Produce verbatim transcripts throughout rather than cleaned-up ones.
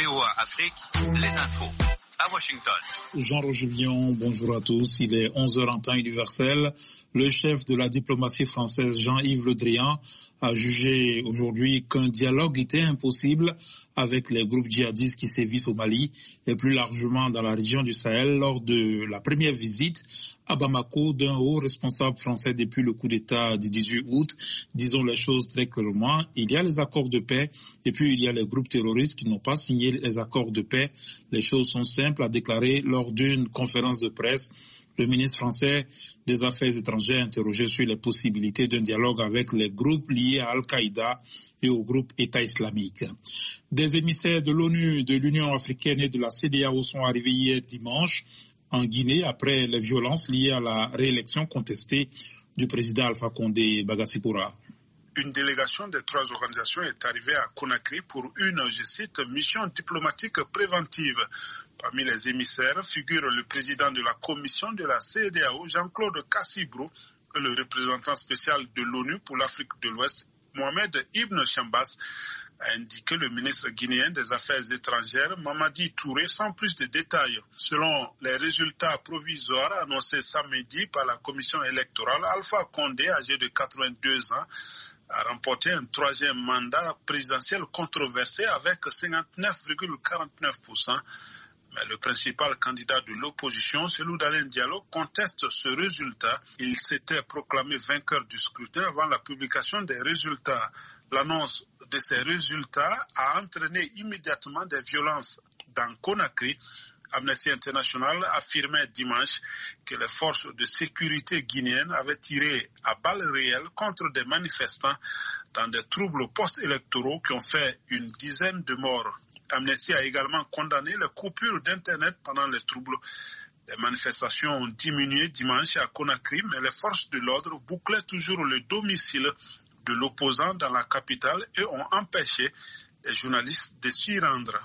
V O A Afrique, les infos. À Washington. Jean-Roger Vion, bonjour à tous. Il est onze heures en temps universel. Le chef de la diplomatie française, Jean-Yves Le Drian, a jugé aujourd'hui qu'un dialogue était impossible avec les groupes djihadistes qui sévissent au Mali et plus largement dans la région du Sahel lors de la première visite à Bamako d'un haut responsable français depuis le coup d'État du dix-huit août. Disons les choses très clairement, il y a les accords de paix et puis il y a les groupes terroristes qui n'ont pas signé les accords de paix. Les choses sont simples, a déclaré lors d'une conférence de presse le ministre français des Affaires étrangères interrogé sur les possibilités d'un dialogue avec les groupes liés à Al-Qaïda et au groupe État islamique. Des émissaires de l'ONU, de l'Union africaine et de la C D A O sont arrivés hier dimanche en Guinée après les violences liées à la réélection contestée du président Alpha Condé Bagassikora. Une délégation des trois organisations est arrivée à Conakry pour une, je cite, mission diplomatique préventive. Parmi les émissaires figure le président de la commission de la C D A O, Jean-Claude Cassibrou, et le représentant spécial de l'ONU pour l'Afrique de l'Ouest, Mohamed Ibn Chambas, a indiqué le ministre guinéen des Affaires étrangères, Mamadi Touré, sans plus de détails. Selon les résultats provisoires annoncés samedi par la commission électorale, Alpha Condé, âgé de quatre-vingt-deux ans, a remporté un troisième mandat présidentiel controversé avec cinquante-neuf virgule quarante-neuf pour cent. Mais le principal candidat de l'opposition, Cellou Dalein Diallo, conteste ce résultat. Il s'était proclamé vainqueur du scrutin avant la publication des résultats. L'annonce de ces résultats a entraîné immédiatement des violences dans Conakry. Amnesty International affirmait dimanche que les forces de sécurité guinéennes avaient tiré à balles réelles contre des manifestants dans des troubles post-électoraux qui ont fait une dizaine de morts. Amnesty a également condamné les coupures d'Internet pendant les troubles. Les manifestations ont diminué dimanche à Conakry, mais les forces de l'ordre bouclaient toujours le domicile de l'opposant dans la capitale et ont empêché les journalistes de s'y rendre.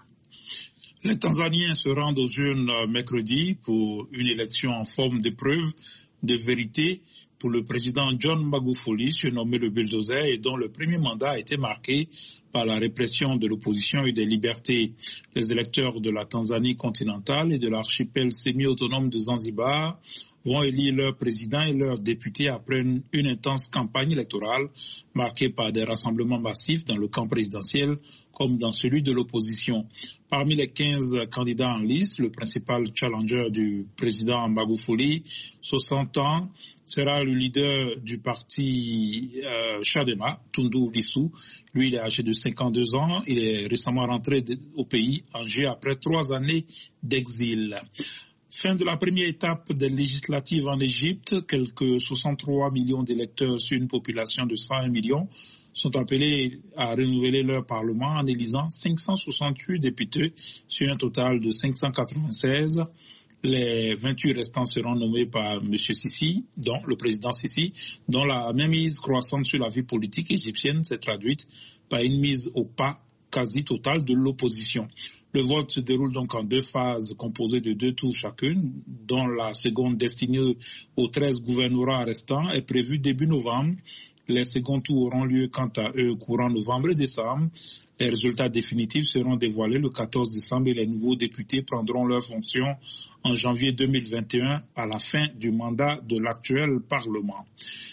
Les Tanzaniens se rendent aux urnes mercredi pour une élection en forme de preuve de vérité pour le président John Magufuli, surnommé le bulldozer, et dont le premier mandat a été marqué par la répression de l'opposition et des libertés. Les électeurs de la Tanzanie continentale et de l'archipel semi-autonome de Zanzibar vont élire leur président et leurs députés après une, une intense campagne électorale marquée par des rassemblements massifs dans le camp présidentiel comme dans celui de l'opposition. Parmi les quinze candidats en lice, le principal challenger du président Magufuli, soixante ans, sera le leader du parti euh, Chadema, Tundu Lissu. Lui, il est âgé de cinquante-deux ans. Il est récemment rentré de, au pays en juillet après trois années d'exil. Fin de la première étape des législatives en Égypte. Quelques soixante-trois millions d'électeurs sur une population de cent un millions sont appelés à renouveler leur parlement en élisant cinq cent soixante-huit députés sur un total de cinq cent quatre-vingt-seize. Les vingt-huit restants seront nommés par M. Sisi, dont le président Sisi, dont la mainmise croissante sur la vie politique égyptienne s'est traduite par une mise au pas quasi totale de l'opposition. Le vote se déroule donc en deux phases composées de deux tours chacune, dont la seconde destinée aux treize gouvernorats restants est prévue début novembre. Les seconds tours auront lieu quant à eux courant novembre et décembre. Les résultats définitifs seront dévoilés le quatorze décembre et les nouveaux députés prendront leurs fonctions en janvier deux mille vingt et un à la fin du mandat de l'actuel Parlement.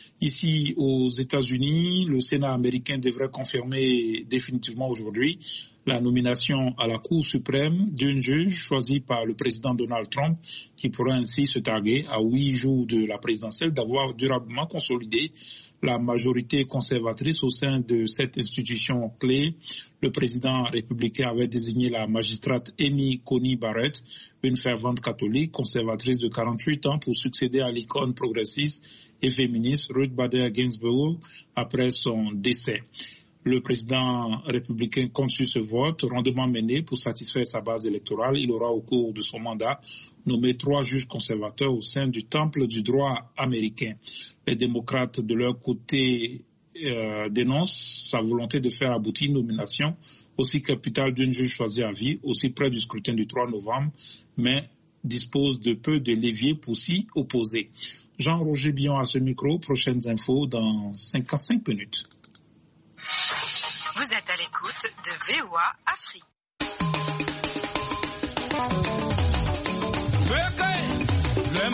Ici aux États-Unis, le Sénat américain devrait confirmer définitivement aujourd'hui la nomination à la Cour suprême d'une juge choisie par le président Donald Trump, qui pourra ainsi se targuer à huit jours de la présidentielle d'avoir durablement consolidé la majorité conservatrice au sein de cette institution clé. Le président républicain avait désigné la magistrate Amy Coney Barrett, une fervente catholique conservatrice de quarante-huit ans, pour succéder à l'icône progressiste et féministe Ruth Bader Ginsburg après son décès. Le président républicain compte sur ce vote rondement mené pour satisfaire sa base électorale. Il aura au cours de son mandat nommé trois juges conservateurs au sein du temple du droit américain. Les démocrates, de leur côté, euh, dénoncent sa volonté de faire aboutir une nomination aussi capitale d'une juge choisie à vie, aussi près du scrutin du trois novembre, mais dispose de peu de leviers pour s'y opposer. Jean-Roger Bion à ce micro. Prochaines infos dans cinquante-cinq minutes. Vous êtes à l'écoute de V O A Afrique.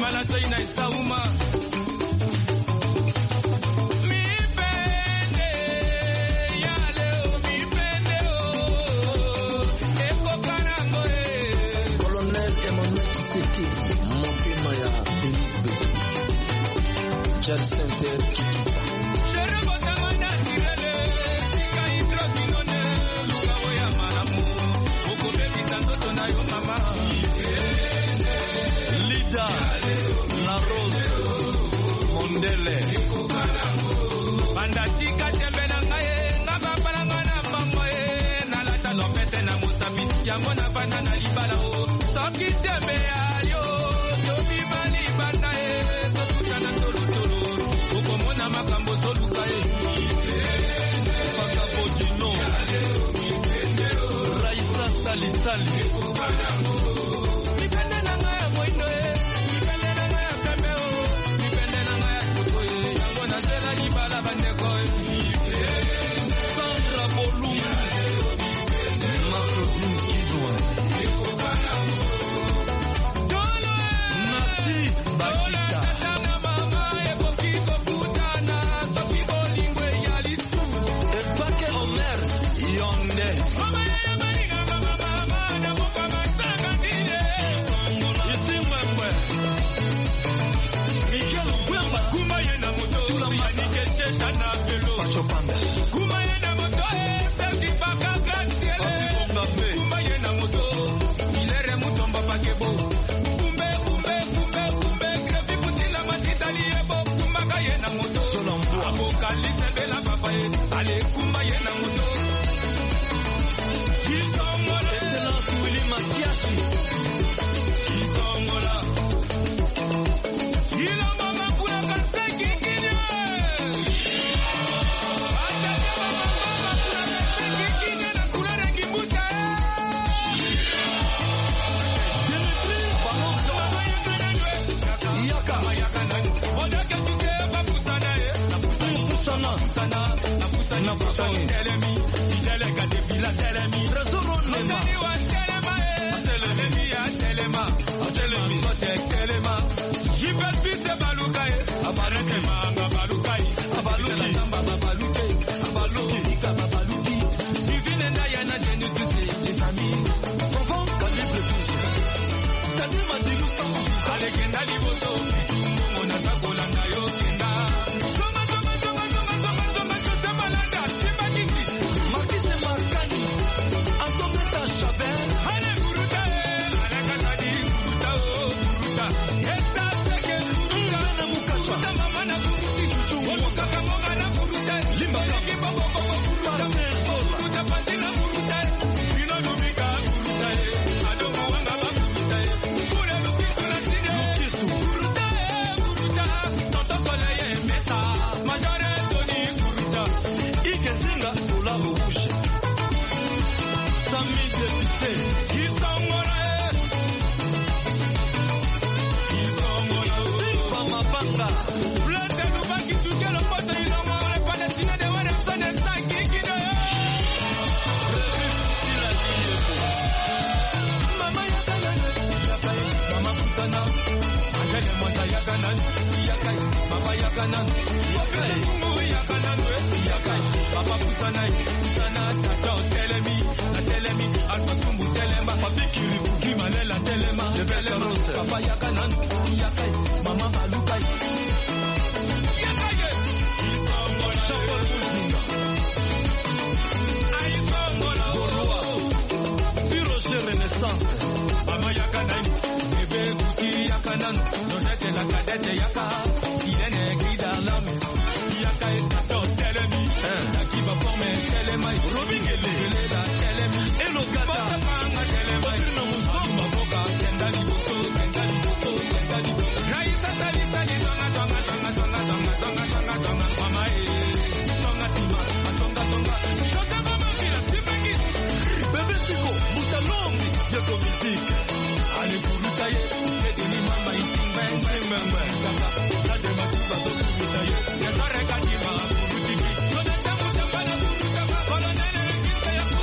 Mala Zaina Isauma. Yamona banana libala o soki tembe ayo to bibali banae to tutana tolo tolo okomona makambo soluka e pakapotino raisa sali sali mipende na ngaya moino e mipende na ngaya kambe o mipende na ngaya soko e yamona zela libala bandeko e Sandra Bolu Allez, pour nous tailler, c'est des mama ici, ben, ben, ben.